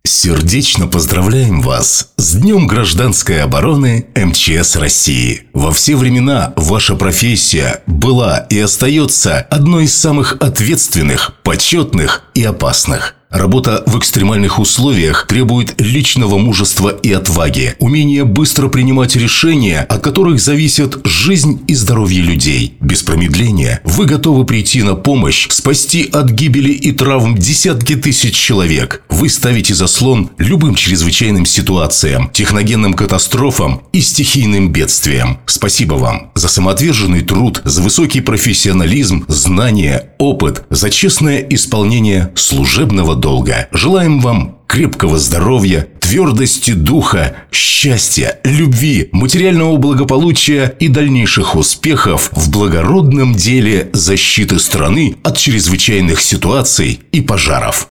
Сердечно поздравляем вас с Днем гражданской обороны МЧС России. Во все времена ваша профессия была и остается одной из самых ответственных, почетных и опасных. Работа в экстремальных условиях требует личного мужества и отваги, умения быстро принимать решения, от которых зависят жизнь и здоровье людей. Без промедления вы готовы прийти на помощь, спасти от гибели и травм десятки тысяч человек. Вы ставите заслон любым чрезвычайным ситуациям, техногенным катастрофам и стихийным бедствиям. Спасибо вам за самоотверженный труд, за высокий профессионализм, знания, опыт, за честное исполнение служебного долга. Желаем вам крепкого здоровья, твердости духа, счастья, любви, материального благополучия и дальнейших успехов в благородном деле защиты страны от чрезвычайных ситуаций и пожаров.